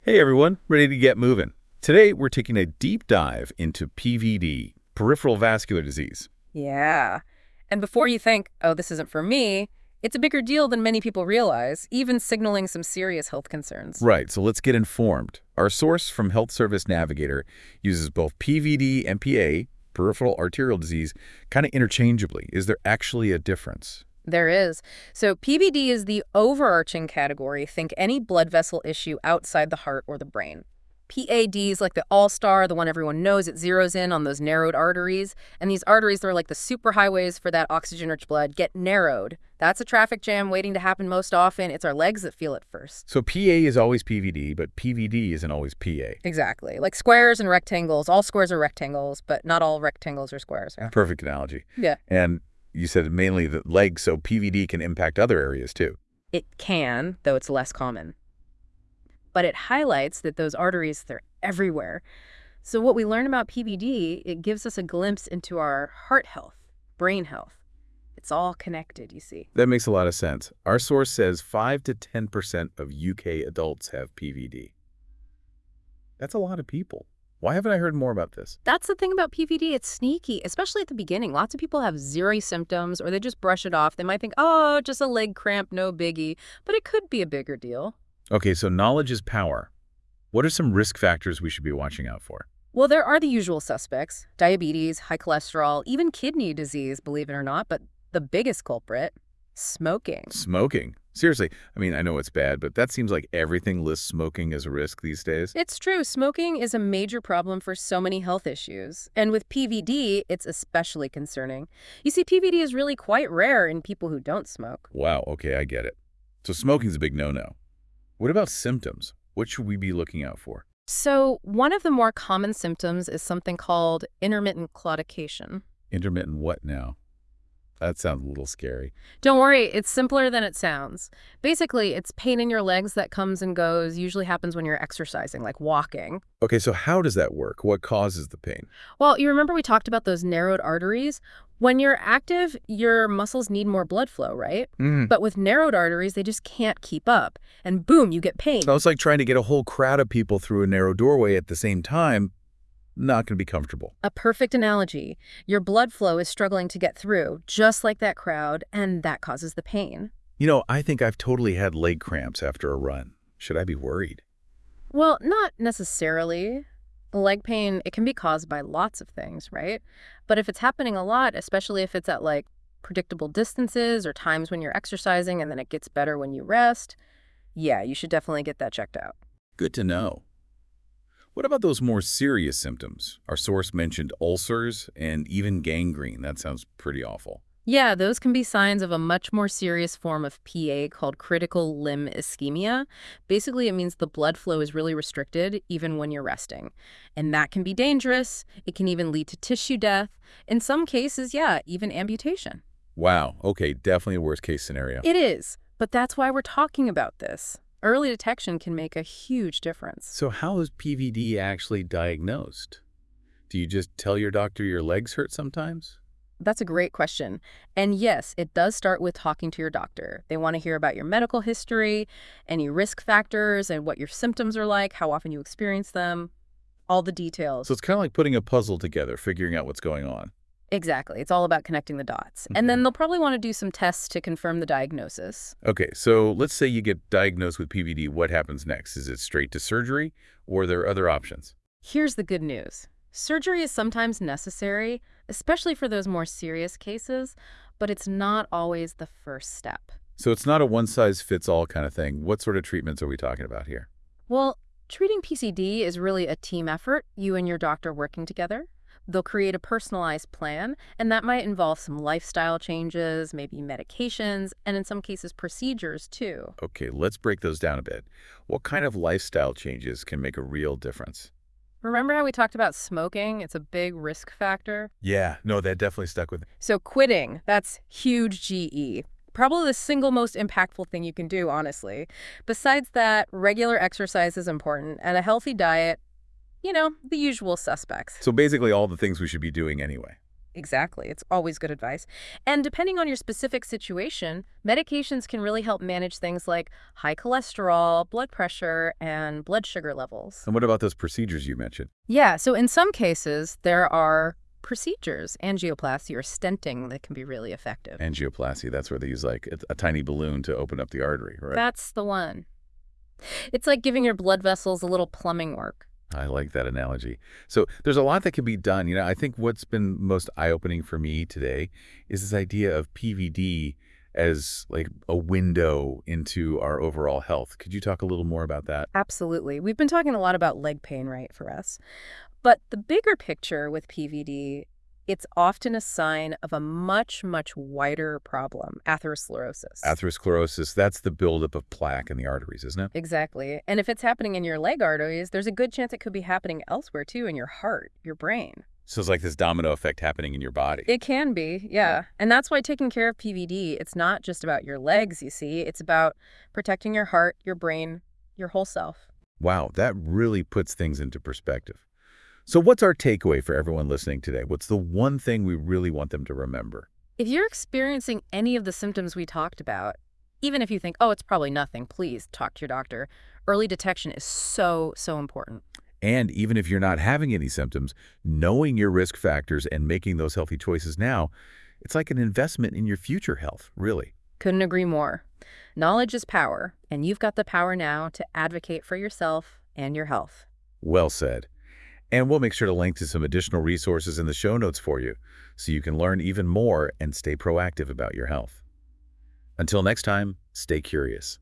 Hey everyone, ready to get moving. Today we're taking a deep dive into PVD, peripheral vascular disease. Yeah. And before you think, oh, this isn't for me, it's a bigger deal than many people realize, even signaling some serious health concerns. Right, so let's get informed. Our source from Health Service Navigator uses both PVD and PA, peripheral arterial disease, kind of interchangeably. Is there actually a difference? There is. So PVD is the overarching category. Think any blood vessel issue outside the heart or the brain. PAD is like the all-star, the one everyone knows. It zeroes in on those narrowed arteries. And these arteries, they're like the superhighways for that oxygen-rich blood, get narrowed. That's a traffic jam waiting to happen most often. It's our legs that feel it first. So PA is always PVD, but PVD isn't always PA. Exactly. Like squares and rectangles. All squares are rectangles, but not all rectangles are squares. Yeah. Perfect analogy. Yeah. And you said mainly the legs, so PVD can impact other areas too. It can, though it's less common. But it highlights that those arteries, they're everywhere. So what we learn about PVD, it gives us a glimpse into our heart health, brain health. It's all connected, you see. That makes a lot of sense. Our source says 5 to 10% of UK adults have PVD. That's a lot of people. Why haven't I heard more about this? That's the thing about PVD. It's sneaky, especially at the beginning. Lots of people have zero symptoms or they just brush it off. They might think, oh, just a leg cramp, no biggie. But it could be a bigger deal. Okay, so knowledge is power. What are some risk factors we should be watching out for? Well, there are the usual suspects: diabetes, high cholesterol, even kidney disease, believe it or not. But the biggest culprit, smoking. Smoking. Seriously, I mean, I know it's bad, but that seems like everything lists smoking as a risk these days. It's true. Smoking is a major problem for so many health issues. And with PVD, it's especially concerning. You see, PVD is really quite rare in people who don't smoke. Wow, okay, I get it. So smoking's a big no-no. What about symptoms? What should we be looking out for? So one of the more common symptoms is something called intermittent claudication. Intermittent what now? That sounds a little scary. Don't worry, it's simpler than it sounds. Basically, it's pain in your legs that comes and goes, usually happens when you're exercising, like walking. Okay, so how does that work? What causes the pain? Well, you remember we talked about those narrowed arteries? When you're active, your muscles need more blood flow, right? But with narrowed arteries, they just can't keep up. And boom, you get pain. So it's like trying to get a whole crowd of people through a narrow doorway at the same time. Not going to be comfortable. A perfect analogy. Your blood flow is struggling to get through, just like that crowd, and that causes the pain. You know, I think I've totally had leg cramps after a run. Should I be worried? Well, not necessarily. Leg pain, it can be caused by lots of things, right? But if it's happening a lot, especially if it's at like predictable distances or times when you're exercising and then it gets better when you rest, yeah, you should definitely get that checked out. Good to know. What about those more serious symptoms? Our source mentioned ulcers and even gangrene. That sounds pretty awful. Yeah, those can be signs of a much more serious form of PA called critical limb ischemia. Basically, it means the blood flow is really restricted even when you're resting. And that can be dangerous. It can even lead to tissue death. In some cases, yeah, even amputation. Wow. Okay, definitely a worst case scenario. It is, but that's why we're talking about this. Early detection can make a huge difference. So how is PVD actually diagnosed? Do you just tell your doctor your legs hurt sometimes? That's a great question. And yes, it does start with talking to your doctor. They want to hear about your medical history, any risk factors, and what your symptoms are like, how often you experience them, all the details. So it's kind of like putting a puzzle together, figuring out what's going on. Exactly. It's all about connecting the dots. And then they'll probably want to do some tests to confirm the diagnosis. Okay, so let's say you get diagnosed with PVD. What happens next? Is it straight to surgery, or are there other options? Here's the good news. Surgery is sometimes necessary, especially for those more serious cases, but it's not always the first step. So it's not a one-size-fits-all kind of thing. What sort of treatments are we talking about here? Well, treating PCD is really a team effort, you and your doctor working together. They'll create a personalized plan, and that might involve some lifestyle changes, maybe medications, and in some cases procedures too. Okay, let's break those down a bit. What kind of lifestyle changes can make a real difference? Remember how we talked about smoking? It's a big risk factor. Yeah, no, that definitely stuck with me. So quitting, that's huge GE. Probably the single most impactful thing you can do, honestly. Besides that, regular exercise is important, and a healthy diet, you know, the usual suspects. So basically all the things we should be doing anyway. Exactly. It's always good advice. And depending on your specific situation, medications can really help manage things like high cholesterol, blood pressure, and blood sugar levels. And what about those procedures you mentioned? Yeah, so in some cases, there are procedures, angioplasty or stenting, that can be really effective. Angioplasty, that's where they use like a tiny balloon to open up the artery, right? That's the one. It's like giving your blood vessels a little plumbing work. I like that analogy. So there's a lot that can be done. I think what's been most eye-opening for me today is this idea of PVD as like a window into our overall health. Could you talk a little more about that? Absolutely. We've been talking a lot about leg pain, right, for us. But the bigger picture with PVD, it's often a sign of a much, much wider problem, atherosclerosis. Atherosclerosis, that's the buildup of plaque in the arteries, isn't it? Exactly. And if it's happening in your leg arteries, there's a good chance it could be happening elsewhere too, in your heart, your brain. So it's like this domino effect happening in your body. It can be, yeah. And that's why taking care of PVD, it's not just about your legs, you see. It's about protecting your heart, your brain, your whole self. Wow, that really puts things into perspective. So what's our takeaway for everyone listening today? What's the one thing we really want them to remember? If you're experiencing any of the symptoms we talked about, even if you think, oh, it's probably nothing, please talk to your doctor. Early detection is so, so important. And even if you're not having any symptoms, knowing your risk factors and making those healthy choices now, it's like an investment in your future health, really. Couldn't agree more. Knowledge is power, and you've got the power now to advocate for yourself and your health. Well said. And we'll make sure to link to some additional resources in the show notes for you, so you can learn even more and stay proactive about your health. Until next time, stay curious.